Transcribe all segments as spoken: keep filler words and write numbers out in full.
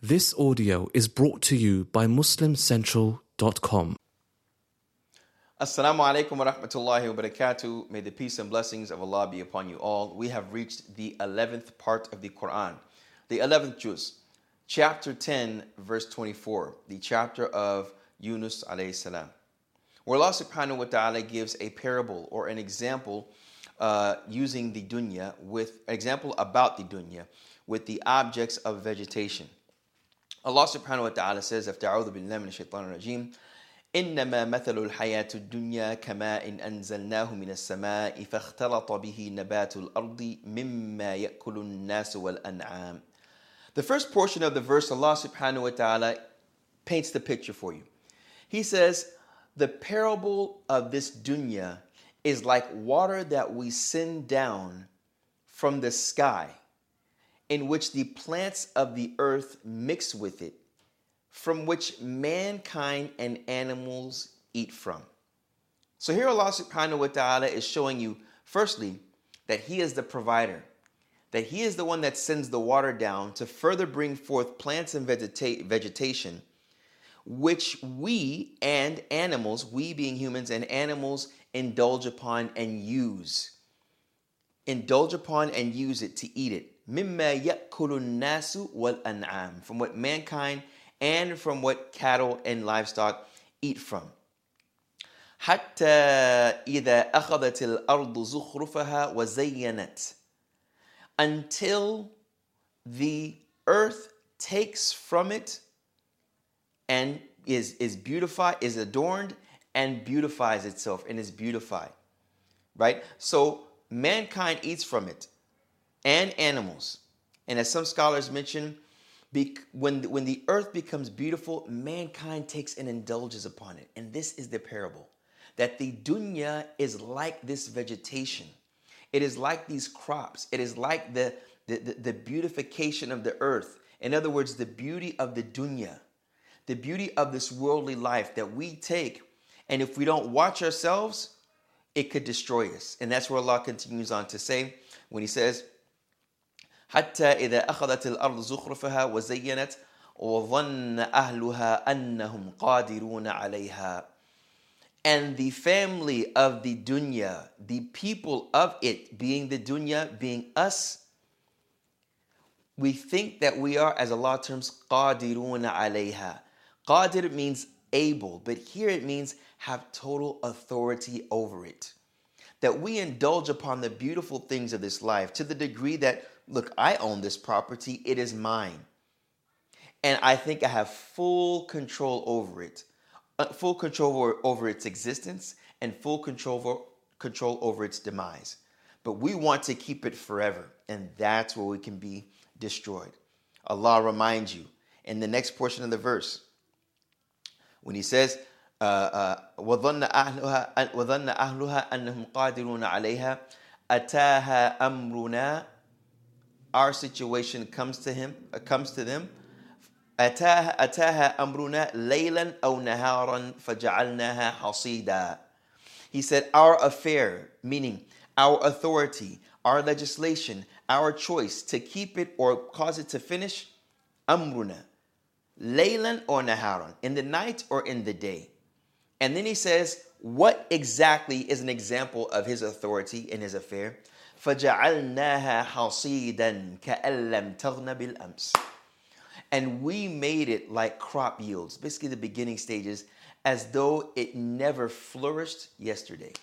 This audio is brought to you by muslim central dot com. Assalamu alaikum wa rahmatullahi wa barakatuh. May the peace and blessings of Allah be upon you all. We have reached the eleventh part of the Quran, the eleventh juz, chapter ten, verse twenty-four, the chapter of Yunus alayhi salam, where Allah subhanahu wa ta'ala gives a parable or an example uh, using the dunya, with an example about the dunya, with the objects of vegetation. Allah subhanahu wa ta'ala says, after أعوذ بالله من الشيطان الرجيم, إنما مثل الحياة الدنيا كماء أنزلناه من السماء فاختلط به نبات الأرض مما يأكل الناس والأنعام. The first portion of the verse, Allah subhanahu wa ta'ala paints the picture for you. He says, the parable of this dunya is like water that we send down from the sky, in which the plants of the earth mix with it, from which mankind and animals eat from. So here Allah subhanahu wa ta'ala is showing you, firstly, that He is the provider, that He is the one that sends the water down to further bring forth plants and vegeta- vegetation, which we and animals, we being humans and animals, indulge upon and use. Indulge upon and use it to eat it. مِمَّا يَأْكُلُ النَّاسُ وَالْأَنْعَامُ, from what mankind and from what cattle and livestock eat from. حَتَّى إِذَا أَخَذَتِ الْأَرْضُ زُخْرُفَهَا وَزَيَّنَتْ, until the earth takes from it and is, is beautified, is adorned and beautifies itself and is beautified. Right? So mankind eats from it, and animals. And as some scholars mention, be, when, when the earth becomes beautiful, mankind takes and indulges upon it. And this is the parable, that the dunya is like this vegetation. It is like these crops. It is like the, the, the, the beautification of the earth. In other words, the beauty of the dunya, the beauty of this worldly life that we take. And if we don't watch ourselves, it could destroy us. And that's where Allah continues on to say, when He says, حتى إذا أخذت الأرض زخرفها وزينت وظن أهلها أنهم قادرون عليها. And the family of the dunya, the people of it, being the dunya, being us, we think that we are, as Allah terms, قادرون عليها. Qadir means able, but here it means have total authority over it. That we indulge upon the beautiful things of this life to the degree that, look, I own this property, it is mine. And I think I have full control over it, uh, full control over, over its existence and full control over, control over its demise. But we want to keep it forever, and that's where we can be destroyed. Allah reminds you in the next portion of the verse, when He says, وَظَنَّ أَهْلُهَا وَظَنَّ أَهْلُهَا أَنَّهُمْ قَادِرُونَ عَلَيْهَا أَتَاهَا أَمْرُنَا. Our situation comes to him, uh, comes to them. أَتَاهَا أَتَاهَا أَمْرُنَا لَيْلًا أَوْ نَهَارًا فَجَعَلْنَاهَا حَصِيدًا. He said, our affair, meaning our authority, our legislation, our choice to keep it or cause it to finish, أَمْرُنَا لَيْلًا أَوْ نَهَارًا, in the night or in the day. And then He says, what exactly is an example of His authority in His affair? فَجَعَلْنَاهَا حَصِيدًا كَأَن لَّمْ تَغْنَ بِالْأَمْسِ. And we made it like crop yields, basically the beginning stages, as though it never flourished yesterday.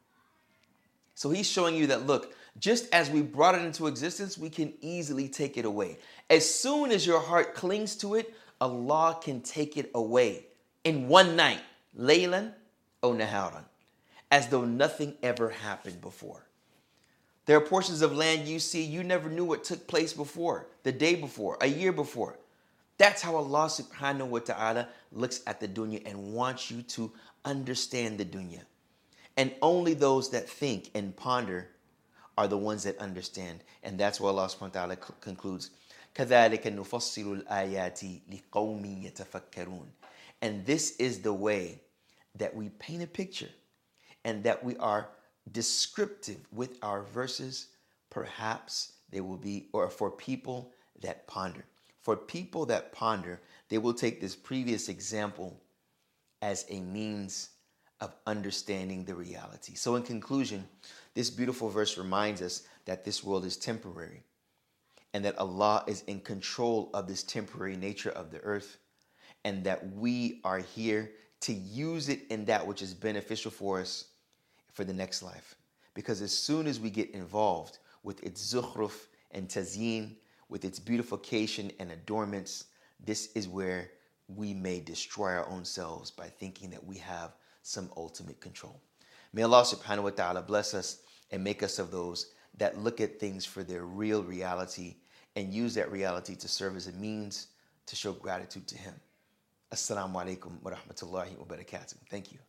So He's showing you that, look, just as we brought it into existence, we can easily take it away. As soon as your heart clings to it, Allah can take it away in one night, laylan or naharan, as though nothing ever happened before. There are portions of land you see, you never knew what took place before, the day before, a year before. That's how Allah subhanahu wa ta'ala looks at the dunya and wants you to understand the dunya. And only those that think and ponder are the ones that understand. And that's why Allah subhanahu wa ta'ala concludes, كَذَلِكَ نُفَصِّلُ الْآيَاتِ لِقَوْمٍ يَتَفَكَّرُونَ. And this is the way that we paint a picture and that we are descriptive with our verses. Perhaps they will be, or for people that ponder. For people that ponder, they will take this previous example as a means of understanding the reality. So in conclusion, this beautiful verse reminds us that this world is temporary and that Allah is in control of this temporary nature of the earth, and that we are here to use it in that which is beneficial for us for the next life. Because as soon as we get involved with its zukhruf and tazyin, with its beautification and adornments, this is where we may destroy our own selves by thinking that we have some ultimate control. May Allah subhanahu wa ta'ala bless us and make us of those that look at things for their real reality and use that reality to serve as a means to show gratitude to Him. Assalamu alaikum wa rahmatullahi wa barakatuh. Thank you.